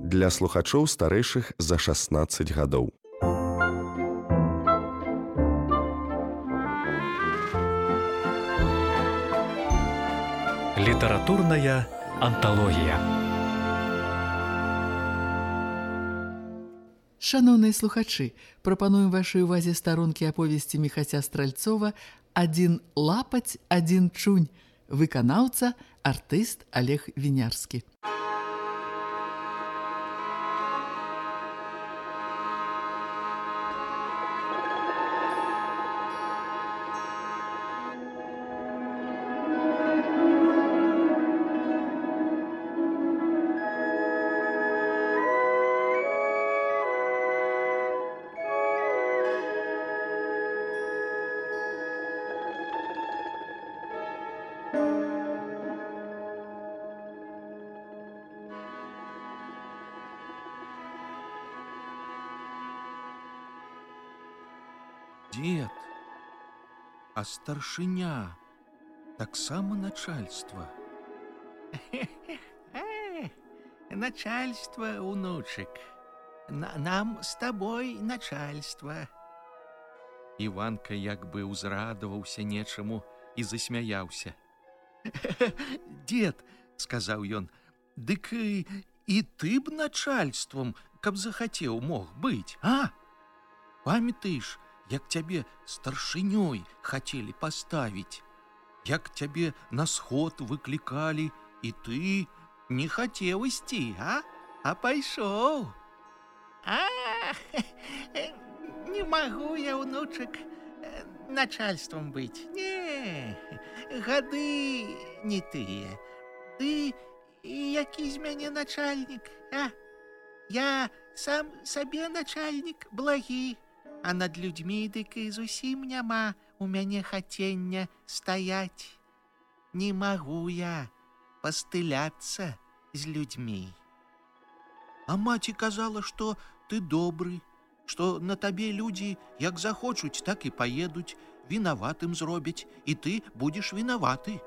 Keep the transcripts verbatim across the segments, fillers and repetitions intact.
для слухачоў старэйшых за шаснаццаць гадоў. Літаратурная анталогія. Шаноўныя слухачы, прапануем вашай увазе старонкі аповесці Міхася Стральцова «Адзін лапаць, адзін чунь». Выканаўца, артыст Олег Вінярскі. Дед, а старшыня таксама начальство. Начальство, унучек. Нам с тобой начальство. Іванка як бы ўзрадаваўся нечаму і засмяяўся. Дед, сказаў ён, дык і, і ты б начальством, каб захацеў, мог быць, а? Памятаеш, як цябе старшынёй хацелі паставіць, як цябе на сход выклікалі, і ты не хацеў ісці, а? А пайшоў. А, не магу я, унучак, начальством быць. Не, гады не тыя. Ты які з мяне начальнік, а? Я сам сабе начальнік благі. А над людзьмі дык і зусім няма у мяне хацення стаяць. Не магу я пастыляцца з людзьмі. А маці казала, што ты добры, што на табе людзі як захочуць, так і паедуць, вінаватым зробяць, і ты будзеш вінаваты.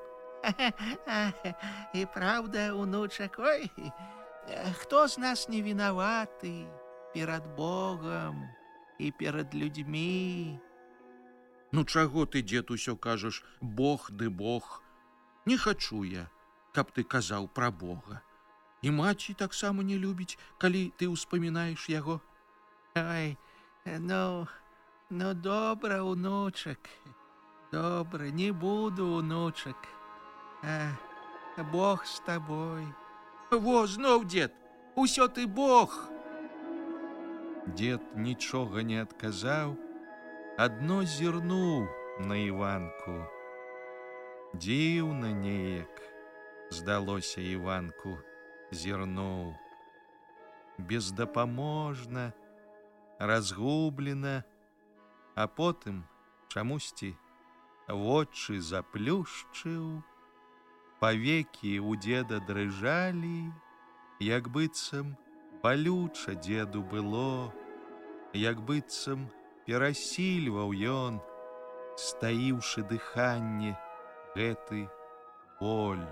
І праўда, унучак, ой, хто з нас не вінаваты перад Богам і перад людзьмі? Ну чаго ты, дзед, усё кажаш, Бог ды Бог? Не хачу я, каб ты казаў пра Бога. І маці таксама не любіць, калі ты ўспамінаеш яго. Ой, ну, ну добра, унучак, добра, не буду, унучак. А, Бог з табой. Во, зноў, дзед, усё ты Бог. Дед нічога не адказаў, адно зірнуў на Іванку. Дзіўна неяк, здалося Іванку, зірнуў. Бездапаможна, разгублена, а потым чамусьці вочы заплюшчыў, павекі ў деда дрыжалі, як быццам балюча деду было, як быццам перасільваў ён, стаіўшы дыханне, гэты боль.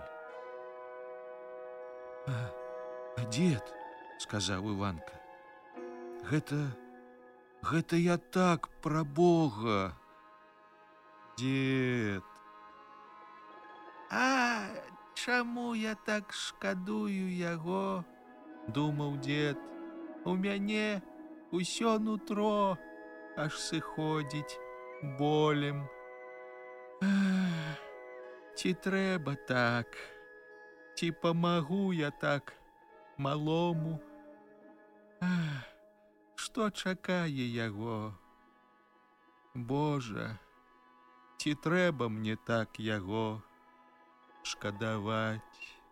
А, а дед, сказаў Іванка, гэта, гэта я так пра Бога. Дед. А чаму я так шкадую яго? Думаў дед, у мяне усё нутро аж сыходзіць болем. Ах, ці трэба так? Ці памагу я так малому? Ах, што чакае яго? Божа, ці трэба мне так яго шкадаваць?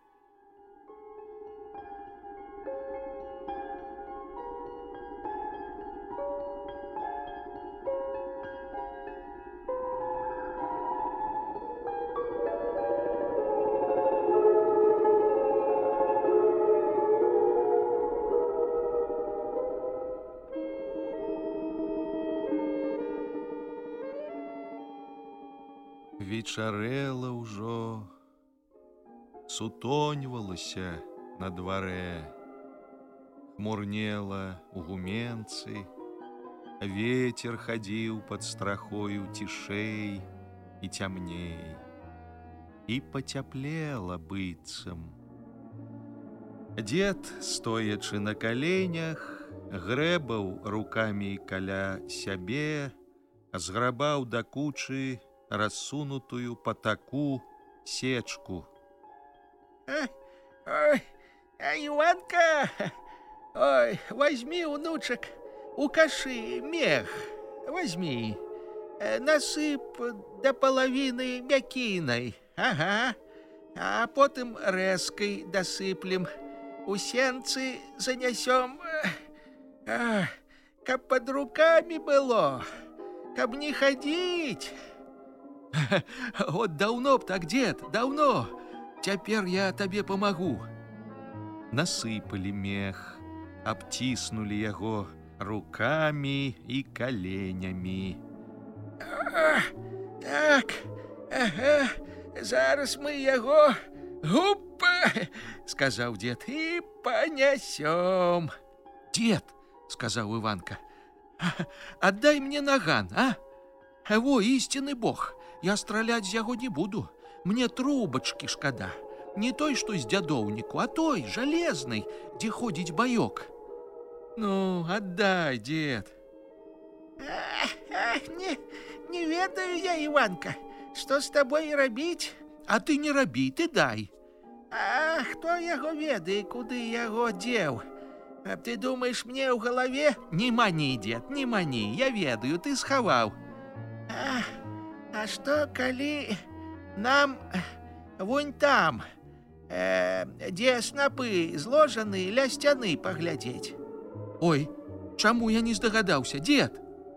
Вечарэла ўжо, сутоньвалася на дварэ. Мурнела у гуменцы, ветер хадзіў пад страхою цішэй і цямней, і пацяплела быццам. Дзед, стоячы на каленях, грэбаў рукамі каля сябе, зграбаў да кучы рассунутую па таку сечку. Ой, ой, а Иванка, ой, возьми, внучек, у каши мех, возьми, насып до половины мякиной, ага, а потом резкой досыплем, у сенцы занесем, а, каб под руками было, каб не ходить. Вот давно б так, дед, давно. Цяпер я табе памагу. Насыпалі мех, абціснулі яго рукамі і каленямі. А, так, ага, зараз мы яго, гупа, сказаў дед, і панясём. Дед, сказаў Иванка, аддай мне наган, а? Во, істинный бог, я страляць з яго не буду. Мне трубачкі шкада. Не той, што з дзядоўніку, а той, жалезнай, дзе ходзіць баёк. Ну, аддай, дед. Ах, ах, не, не ведаю я, Иванка, што з табой рабіць? А ты не рабі, ты дай. А хто яго ведае, куды яго дзеў? А ты думаеш, мне ў галаве? Не мані, дед, не мані, я ведаю, ты схаваў. А, а што, калі нам вунь там, э, дзе снапы зложаны, ля сцяны паглядзець? Ой, чаму я не здагадаўся, дед?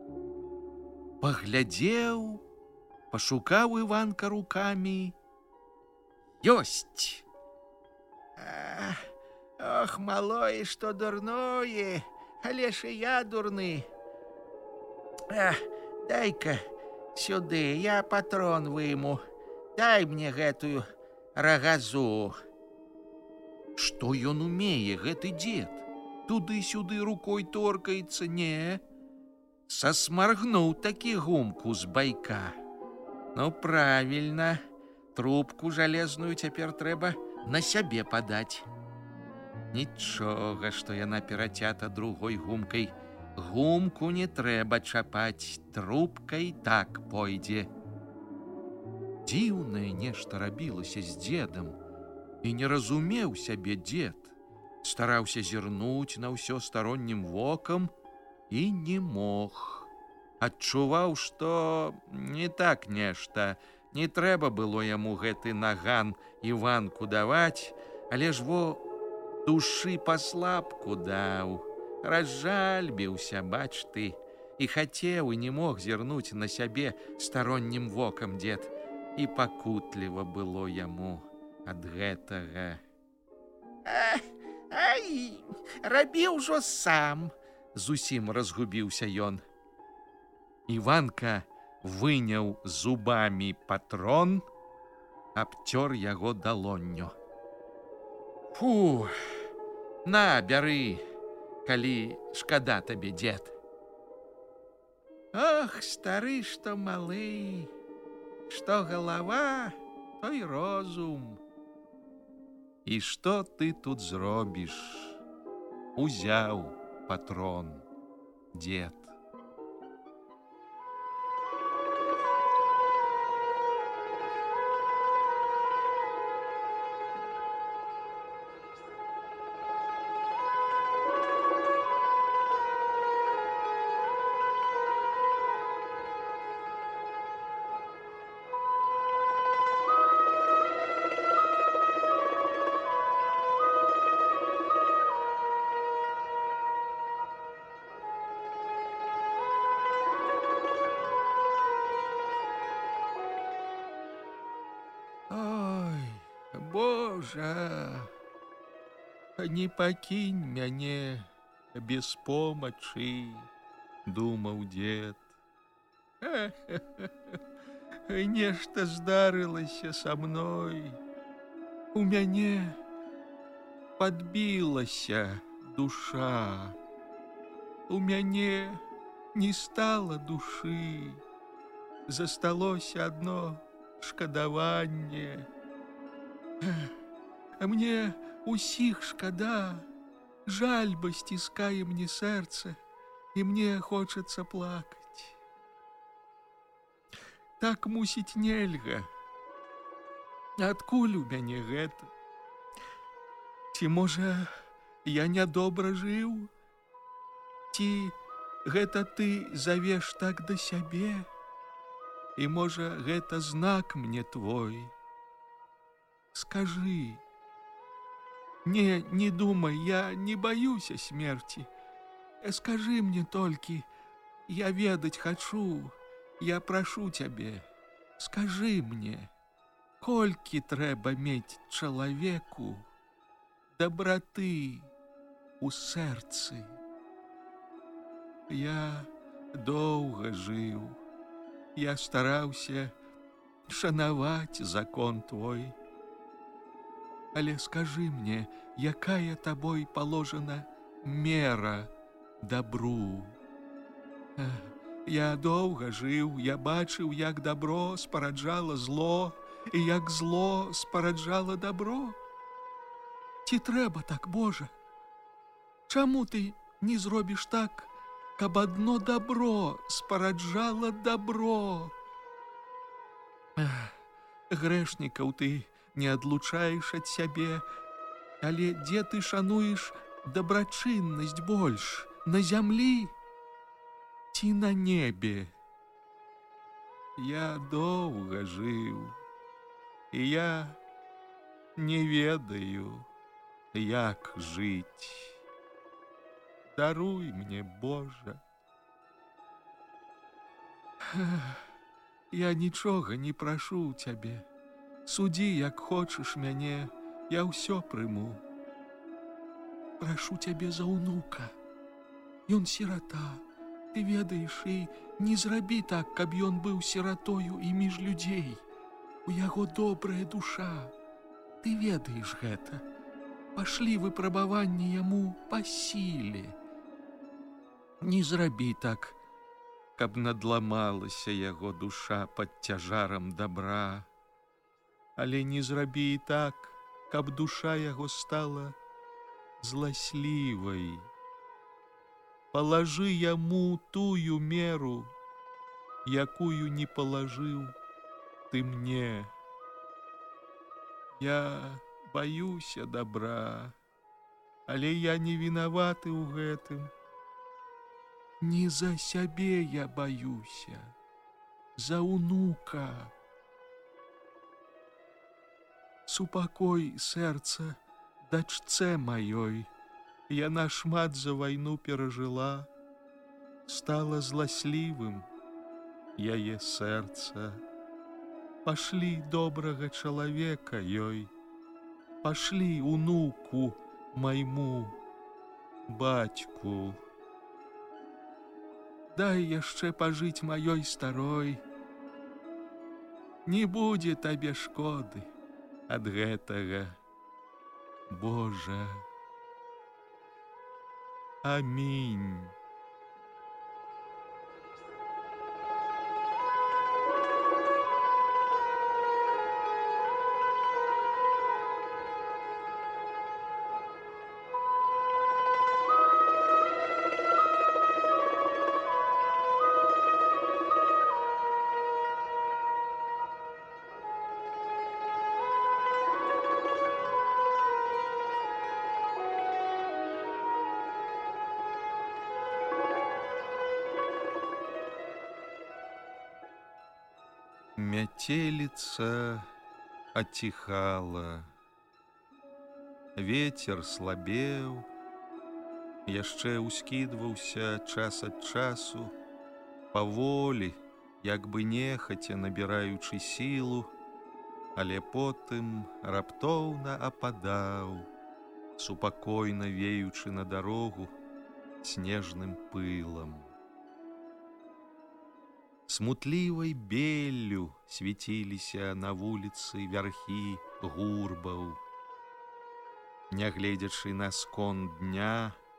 Паглядзеў, пашукаў Иванка рукамі. Ёсць! А, ох, малое, што дурное, але ж і я дурны. А, дай-ка сюды, я патрон выму. Дай мне гэтую рагазу. Што ён умее, гэты дзед? Туды-сюды рукой торкаецца, не? Сасмаргнуў такі гумку з байка. Ну, правільна, трубку жалезную цяпер трэба на сябе падаць. Нічога, што яна перацята другой гумкай. Гумку не трэба чапаць, трубка і так пойдзе. Дзіўнае нешта рабілася з дзедам, і не разумеў сябе дзед. Стараўся зірнуць на ўсё староннім вокам і не мог. Адчуваў, што не так нешта, не трэба было яму гэты наган Іванку даваць, але ж во душы паслабку даў. Разжальбіўся, бач ты, і хацеў і не мог зірнуць на сябе староннім вокам дзед, і пакутліва было яму ад гэтага. А, ай, рабі ўжо сам, зусім разгубіўся ён. Іванка выняў зубамі патрон, абцёр яго далонню. Фу, на, бяры, калі шкада табе, дзед. Ох, стары, што малы, што галава, то і розум. І што ты тут зробіш? Узяў патрон, дзед. Божа, не пакінь мяне без помачы, думаў дзед. Нешта здарылася са мной. У мяне падбілася душа. У мяне не стала душы, засталося адно шкадаванне. А мне усіх шкада, жальба сціскае мне сэрца, і мне хочацца плакаць. Так, мусіць, нельга. Адкуль у мяне гэта? Ці, можа, я нядобра жыў? Ці гэта ты завеш так да сябе? І, можа, гэта знак мне твой? Скажы. Не, не думай, я не баюся смерти. Скажи мне толькі, я ведаць хачу, я прашу цябе. Скажи мне, колькі трэба мець чалавеку дабраты у сэрцы? Я доўга жыў, я стараўся шанаваць закон твой. Але скажи мне, якая табой положена мера добру? Я доўга жыў, я бачыў, як добро спараджала зло, і як зло спараджала добро. Ці трэба так, Божа? Чаму ты не зробіш так, каб адно добро спараджала добро? Грэшнікаў ты не адлучаеш ад сябе, але дзе ты шануеш дабрачыннасць больш, на зямлі ці на небе? Я доўга жыў, і я не ведаю, як жыць. Даруй мне, Божа. Я нічога не прашу ў цябе. Судзі, як хочаш мяне, я ўсё прыму. Прашу цябе за ўнука. Ён сірата, ты ведаеш, і не зрабі так, каб ён быў сіратою і між людзей. У яго добрая душа. Ты ведаеш гэта. Пашлі выпрабаванні яму па сіле. Не зрабі так, каб надламалася яго душа пад цяжарам добра. Але не зрабі і так, каб душа яго стала зласлівай. Палажы яму тую меру, якую не палажыў ты мне. Я баюся добра, але я не вінаваты ў гэтым. Не за сябе я баюся, за ўнука. Супакой сэрца дачцэ маёй, яна шмат за вайну перажыла, стала зласлівым яе сэрца. Пашлі добрага чалавека ёй, пашлі унуку майму, бацьку. Дай яшчэ пажыць маёй старой, не будзе табе шкоды ад гэтага, Божа. Амінь. Мяцеліца аціхала, ветер слабеў, яшчэ ўскідваўся час ад часу, паволі, як бы нехаця набіраючы сілу, але потым раптоўна ападаў, супакойна веючы на дарогу снежным пылам. Смутлівай беллю свяціліся на вуліцы вярхі гурбаў. Нягледзячы на скон дня,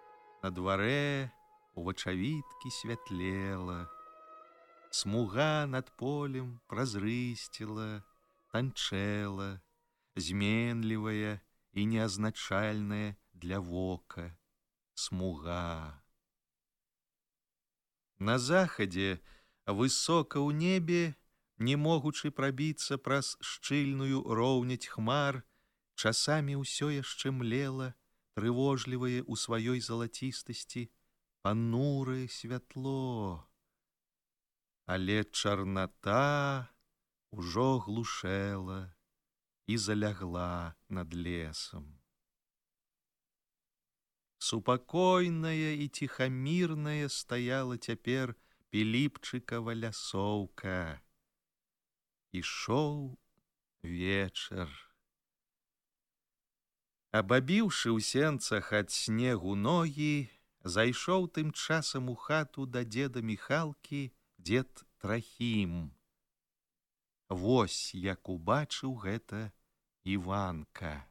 На дварэ у вачавіткі святлела, смуга над полем празрысціла, танчэла, зменлівая і неазначальная для вока смуга. На захадзе, высока ў небе, не могучы прабіцца праз шчыльную роўняць хмар, часамі ўсё яшчэ млела, трывожлівае ў сваёй залацістасці, панурае святло. Але чарната ўжо глушэла і залягла над лесам. Супакойная і ціхамірная стаяла цяпер Піліпчыкава лясоўка. Ішоў вечар. Абабіўшы ў сенцах ад снегу ногі, зайшоў тым часам у хату да дзеда Міхалкі дзед Трахім. Вось як убачыў гэта Іванка.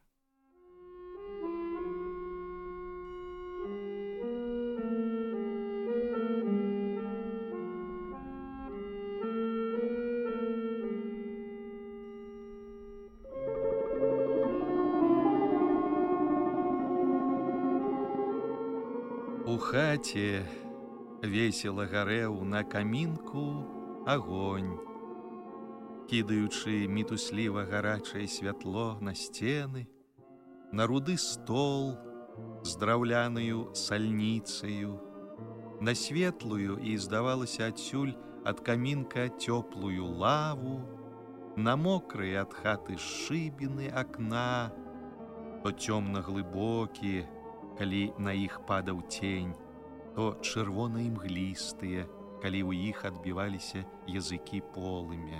У хаце весела гарэў на камінку агонь, кідаючы мітусліва гарачае святло на сцены, на руды стол з драўлянаю сальніцаю, на светлую і, здавалася, адсюль ад камінка цёплую лаву, на мокрыя ад хаты шыбіны акна, то цёмна-глыбокія, калі на іх падаў цень, то чырвона імглістыя, калі ў іх адбіваліся языкі полымя.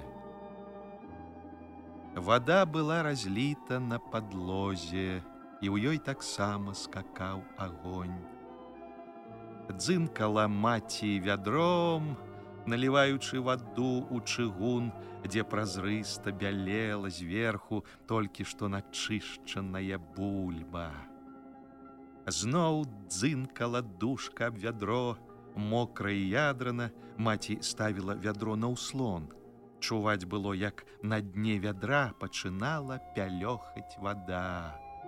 Вада была разліта на падлозе, і ў ёй таксама скакаў агонь. Дзынкала маці вядром, наліваючы ваду ў чыгун, дзе празрыста бялела зверху толькі што начышчаная бульба. Зноў дзынкала душка аб вядро, мокрае ядрана, маці ставіла вядро на ўслон. Чуваць было, як на дне вядра пачынала пялёхаць вада.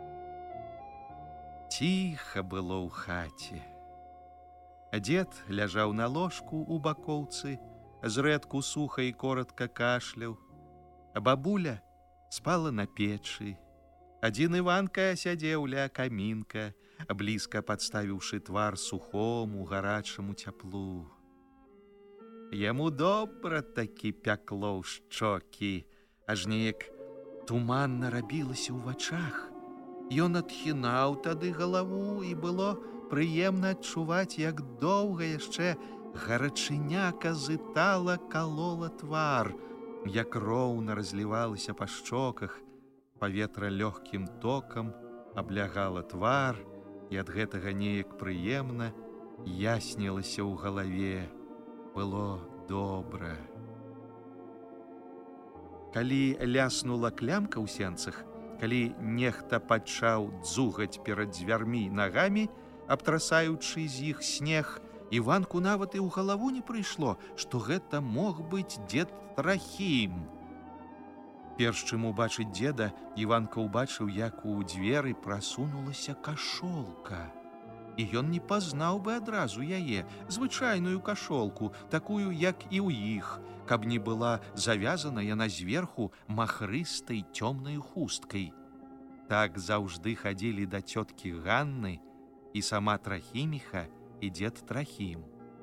Ціха было ў хаце. Дзед ляжаў на ложку ў бакоўцы, зрэдку суха і коротка кашляў, а бабуля спала на печы. Адзін Іванка сядзеў ля камінка, блізка падставіўшы твар сухому, гарачаму цяплу. Яму добра такі пякло ў шчокі, аж неяк туманна рабілася ў вачах. Ён адхінаў тады галаву, і было прыемна адчуваць, як доўга яшчэ гарачыня казытала, калола твар, як роўна разлівалася па шчоках, паветра лёгкім токам аблягала твар, і ад гэтага неяк прыемна яснілася ў галаве. Было добра. Калі ляснула клямка ў сенцах, калі нехта пачаў дзугаць перад дзвярмі нагамі, абтрасаючы з іх снег, Іванку нават і ў галаву не прыйшло, што гэта мог быць дзед Трахім. Перш чым убачыць дзеда, Іванка ўбачыў, як у дзверы прасунулася кашолка. І ён не пазнаў бы адразу яе, звычайную кашолку, такую, як і ў іх, каб не была завязана яна зверху махрыстай цёмнай хусткай. Так заўжды хадзілі да цёткі Ганны і сама Трахіміха, і дзед Трахім.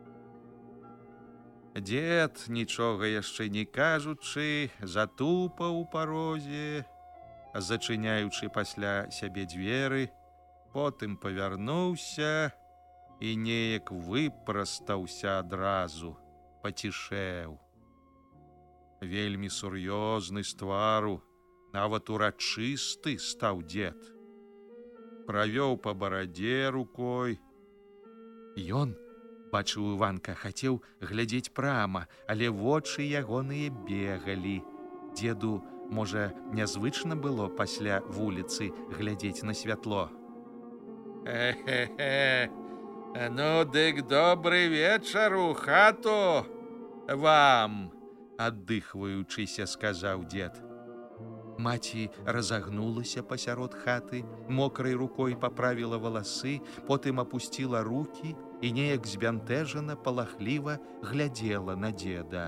Дзед, нічога яшчэ не кажучы, затупаў у парозе, зачыняючы пасля сябе дзверы, потым павярнуўся і неяк выпрастаўся адразу, пацішэў. Вельмі сур'ёзны з твару, нават урачысты стаў дзед. Правёў па барадзе рукой. Ён, бачыў Іванка, хацеў глядзець прама, але вочы ягоныя бегалі. Дзеду, можа, нязвычна было пасля вуліцы глядзець на святло. «Хе-хе-хе, Ну, дык добрый вечар у хату вам, аддыхваючыся, сказаў дзед. Маці разагнулася пасярод хаты, мокрай рукой паправіла валасы, потым апусціла рукі і неяк збянтэжана, палахліва глядзела на дзеда.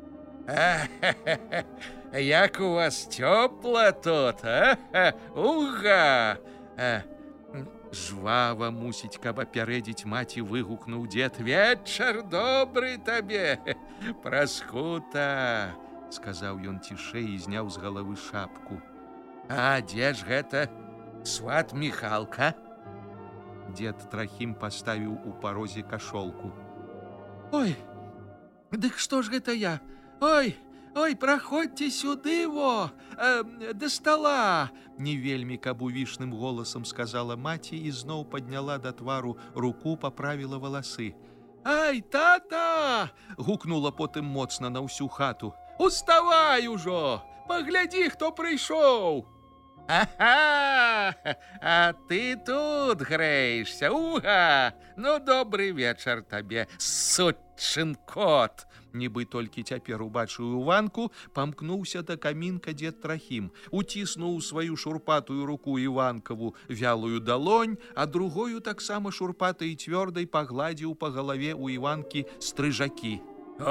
Як у вас цёпла тут, а? Уга! Жвава, мусіць, каб апярэдзіць маці, выгукнуў дзед. Вечар добры табе, Праскута, сказаў ён цішэй і зняў з галавы шапку. А дзе ж гэта сват Міхалка? Дзед Трахім паставіў у парозе кашолку. Ой, дык што ж гэта я? Ой, ой, праходзьце сюды, во, э, да стала, не вельмі каб увішным голасам сказала маці і зноў падняла да твару руку, паправіла валасы. Ай, тата! Гукнула потым моцна на ўсю хату. Уставай ужо! Паглядзі, хто прыйшоў! Ага! А ты тут грэешся, уга! Ну, добры вечар табе, сучын кот! Нібы толькі цяпер убачыў Іванку, памкнуўся да камінка дзед Трахім, уціснуў сваю шурпатую руку Іванкаву вялую далонь, а другою таксама шурпатай і цвёрдай пагладзіў па галаве ў Іванкі стрыжакі.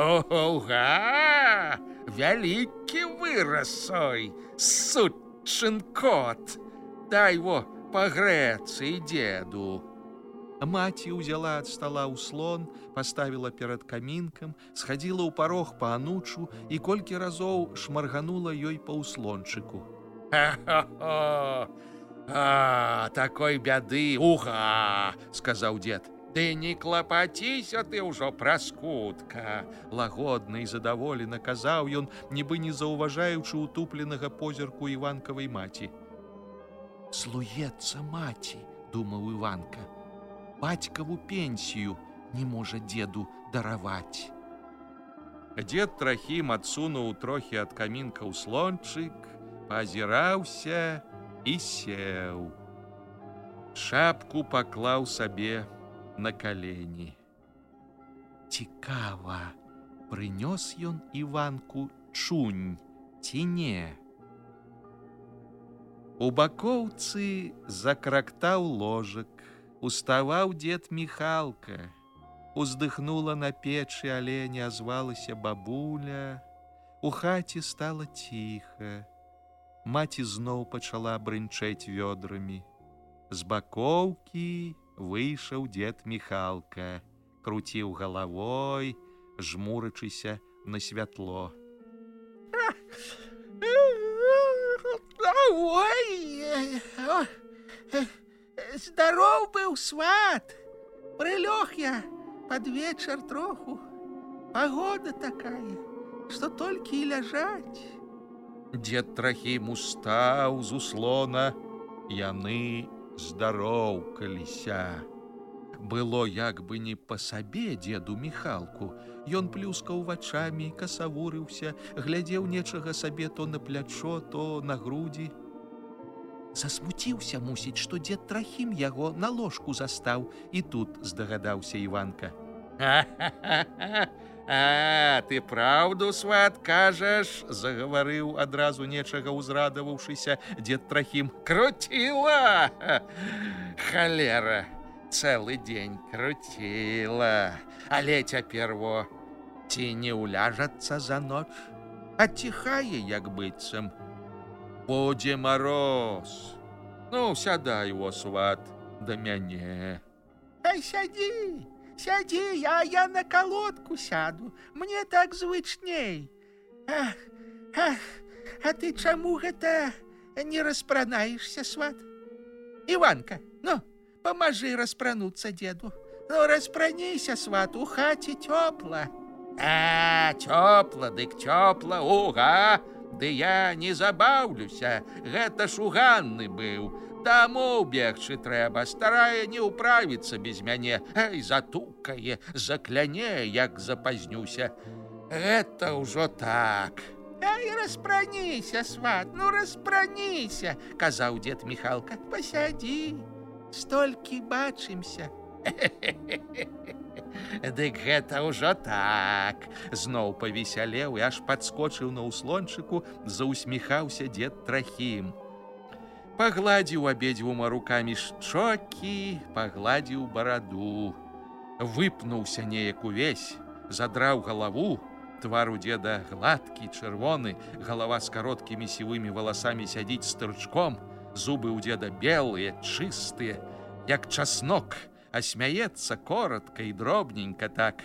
Ога! Вялікі вырасой, сучын кот! Дай во пагрэцца і дзеду. Маці ўзяла ад стала ўслон, паставіла перад камінкам, схадзіла ў парог па анучу і колькі разоў шмарганула ёй па ўслончыку. Ха-ха-ха! А, такой бяды, уга! Сказаў дзед. Ды не клапаціся ты ўжо, Праскутка! Лагодна і задаволена казаў ён, нібы не заўважаючы утупленага позірку Іванкавай маці. Слуецца маці, думаў Іванка. Бацькаву пенсію не можа дзеду дараваць. Дзед Трахім адсунуў трохі ад камінка ўслончык, пазіраўся і сеў. Шапку паклаў сабе на калені. Цікава, прынёс ён Іванку чунь ці не? У бакоўцы закрактаў ложак. Уставаў дзед Міхалка. Уздыхнула на печы, але не азвалася бабуля. У хаце стала ціха. Маці зноў пачала брынчэць вёдрамі. З бакоўкі выйшаў дзед Міхалка, круціў галавой, жмурачыся на святло. Ой! Здоров быў, сват! Прылёг я пад вечар троху. Пагода такая, што толькі і ляжаць. Дзед Трахім устаў з услона. Яны здароўкаліся. Было як бы не па сабе дзеду Міхалку. Ён плюскаў вачамі, касавурыўся, глядзеў нечага сабе то на плячо, то на грудзі. Засмуціўся, мусіць, што дзед Трахім яго на ложку застаў, і тут здагадаўся Іванка. А, ты праўду, сват, кажаш, загаварыў адразу нечага ўзрадаваўшыся дзед Трахім. Круціла! Халера, цэлы дзень круціла. Але цяпер во, ці не ўляжацца за ноч? Аціхае, як быццам. Будзе мароз. Ну, сядай, во, сват, да мяне. Ай, сядзі, сядзі, а я на калодку сяду. Мне так звычней. Ах, ах, а ты чаму гэта не распранаешся, сват? Іванка, ну, памажы распрануцца дзеду. Ну, распраніся, сват, у хаце цёпла. А, цёпла, дык цёпла, уга! Ды я не забаўлюся, гэта ж у Ганны быў. Таму бегчы трэба, старая не ўправіцца без мяне. Эй, затукае, закляне, як запазнюся. Гэта ўжо так. Эй, распраніся, сват, ну распраніся, казаў дзед Міхалка. Пасядзі, столькі бачымся. Дык гэта ўжо так. Зноў павесялеў і аж падскочыў на ўслончыку, заўсміхаўся дзед Трахім. Пагладзіў абедзвюма рукамі шчокі, пагладзіў бараду. Выпнуўся неяк увесь, задраў галаву. Твар у дзеда гладкі, чырвоны, галава з кароткімі сівымі валасамі сядзіць стырчком, зубы ў дзеда белыя, чыстыя, як часнок, а смяецца коротка і дробненька так.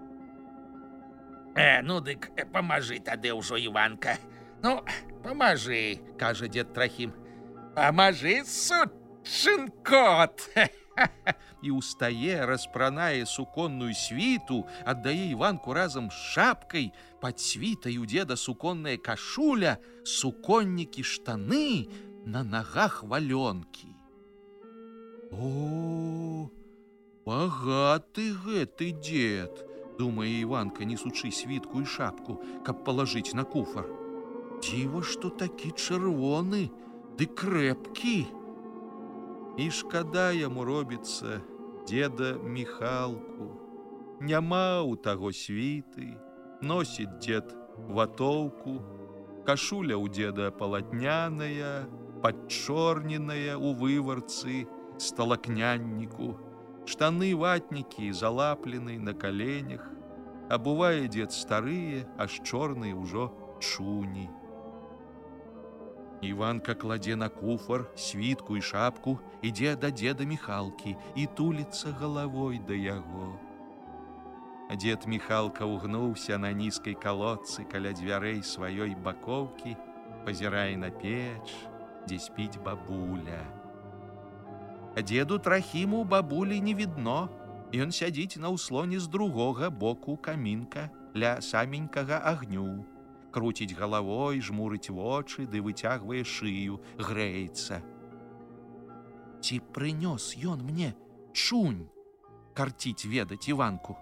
Э, ну дык памажы тады ўжо, Іванка. Ну, памажы, кажа дзед Трахім. Памажы, сучын кот. І ўстае, распранае суконную світу, аддае Іванку разам з шапкай, пад світай у дзеда суконная кашуля, суконнікі штаны, на нагах валёнкі. О, багаты гэты дзед, думае Іванка, несучы світку і шапку, каб палажыць на куфар. Дзіва, што такі чырвоны ды крэпкі. І шкада яму робіцца дзеда Міхалку. Няма ў таго світы, носіць дзед ватоўку, кашуля ў дзеда палатняная, падчорненая ў выварцы, сталакнянніку, штаны ватнікі залаплены на каленях, абувае дзед старыя, аж чорныя ўжо чуні. Іванка кладзе на куфар світку і шапку, ідзе да дзеда Міхалкі і туліцца галавой да яго. Дзед Міхалка ўгнуўся на нізкай калодцы каля дзвярэй сваёй бакоўкі, пазірае на печ, дзе спіць бабуля. Дзеду Трахіму бабулі не відно, ён сядзіць на ўслоне з другога боку камінка ля саменькага агню. Круціць галавой, жмурыць вочы, ды выцягвае шыю, грэецца. Ці прынёс ён мне чунь? Карціць ведаць Іванку.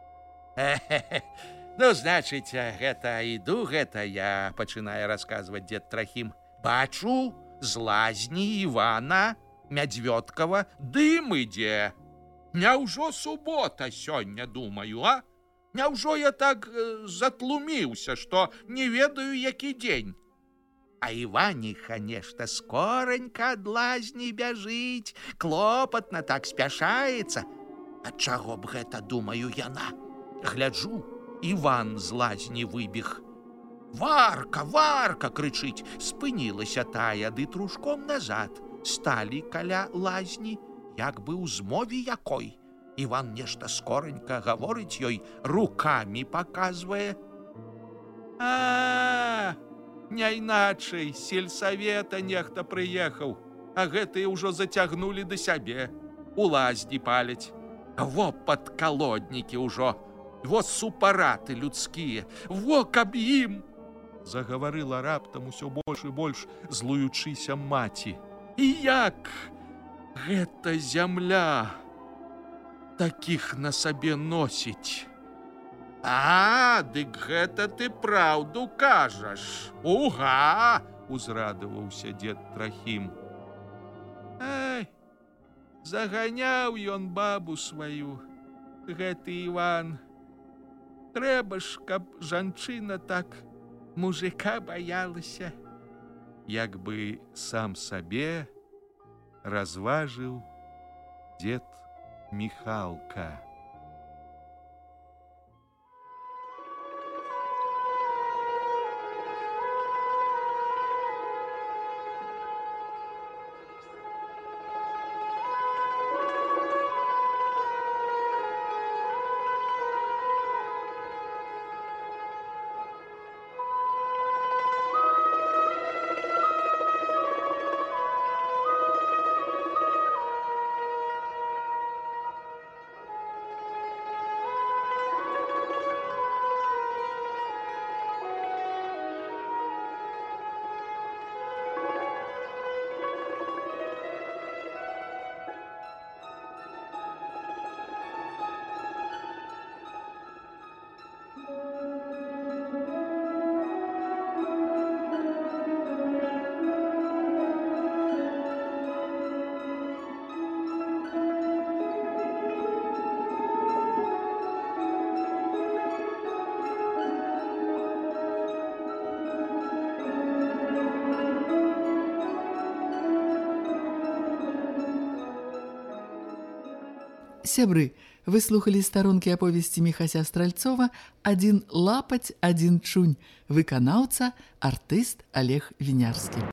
Ну, значыць, гэта іду, гэта я, пачынае расказваць дзед Трахім. Бачу, з лазні Івана Мядзвёдкава дым ідзе. Няўжо субота сёння, думаю, а? Няўжо я так э, затлуміўся, што не ведаю, які дзень? А Іваніха нешта скоранька ад лазні бяжыць, клопатна так спяшаецца. Ад чаго б гэта, думаю, яна? Гляджу, Іван з лазні выбег. Варка, варка, крычыць, спынілася тая, ды трушком назад. Сталі каля лазні, як бы ў змове якой. Іван нешта скоранька гаворыць ёй, рукамі паказвае. А, не іначай, з сельсавета нехта прыехаў, а гэтыя ўжо зацягнулі да сябе, у лазні паляць. Во падкалоднікі ўжо, во супараты людскія, во каб ім! Загаварыла раптам усё больш і больш, злуючыся маці. І як гэта зямля такіх на сабе носіць? А, дык гэта ты праўду кажаш. Уга! Узрадаваўся дзед Трахім. Ай, заганяў ён бабу сваю, гэты Іван. Трэба ж, каб жанчына так мужика баялася. Як бы сам сабе разважыў дзед Міхалка. Сябры, вы слухали старонкі аповесці Міхася Стральцова «Адзін лапаць, адзін чунь», выканаўца, артыст Олег Вінярскі.